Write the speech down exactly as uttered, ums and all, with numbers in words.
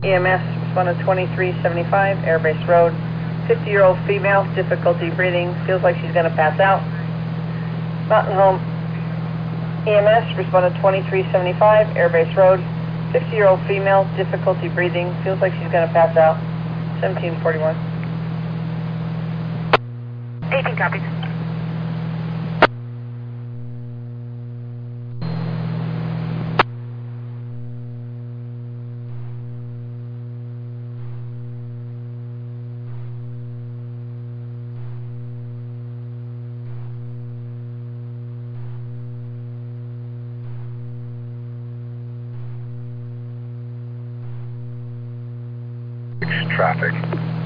E M S, responded twenty-three seventy-five, Airbase Road. fifty-year-old female, difficulty breathing, feels like she's going to pass out. Mountain Home E M S, responded twenty-three seventy-five, Airbase Road. fifty-year-old female, difficulty breathing, feels like she's going to pass out. seventeen forty-one. eighteen copies. Traffic.